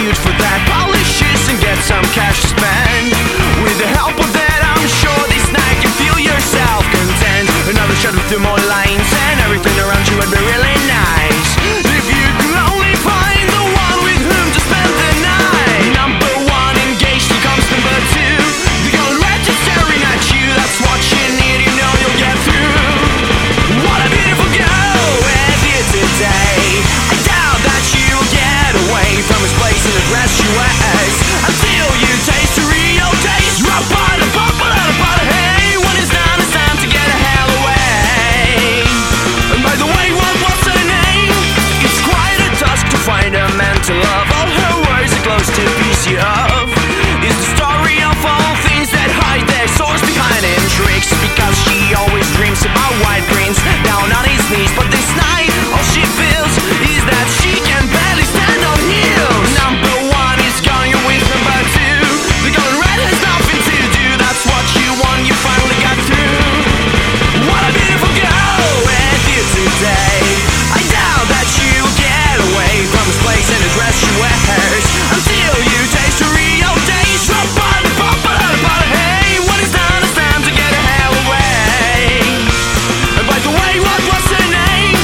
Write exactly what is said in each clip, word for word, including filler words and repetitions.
cute for that. Polishes and get some cash to spend. With the help of that, I'm sure this night you feel yourself content. Another shot with two more lines, and everything around you would be really nice. If you could only find the one with whom to spend the night. Number one engaged becomes number two. The girl red just staring at you, that's what you need, you know you'll get through. What a beautiful girl with you today. I doubt that you'll get away from his place and the dress she wears until you taste the real taste. Rub on the pop, but out of butter, hey. When it's done, it's time to get the hell away. And by the way, what was her name? It's quite a task to find a man to love. All her words are close to piece you of. Is the story of all things that hide their source behind him tricks. Because she always dreams about white prince down on his knees. But this night, all she feels is that she can barely stand on heels. Number one is gone, you're with number two. The girl in red has nothing to do. That's what you want, you finally got through. What a beautiful girl with you today. I doubt that you'll get away from this place and the dress she wears until you taste the real taste. Rub on the pop, but out of butter, hey. When it's done, it's time to get the hell away. And by the way, what was her name?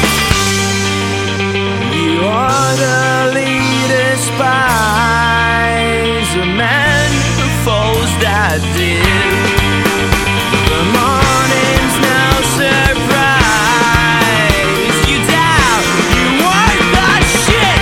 You ought to lead a spies, a man who falls that deep. The morning's no surprise. You doubt you weren't that shit.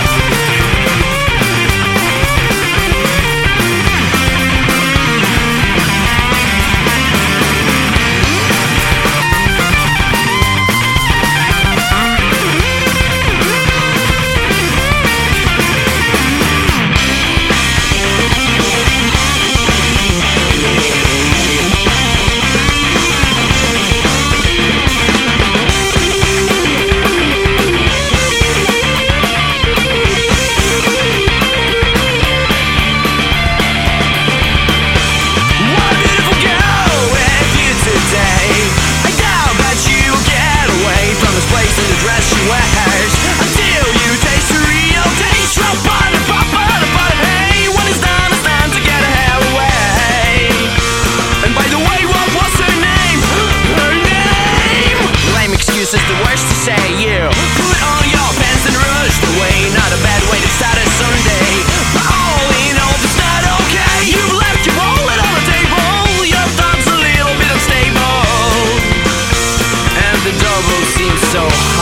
What a beautiful girl with you today. I doubt that you'll get away from this place and the dress she wears until you taste the real taste. Rub on the pop, but out of butter, hey. When it's done, it's time to get the hell away. And by the way, what was her name? Her name! Lame excuse is the worst to say. You put on your pants and rushed away. Not a bad way to start a Sunday. But all in all, it's not okay. You've left your wallet on the table. Your thumb's a little bit unstable. And the double seems so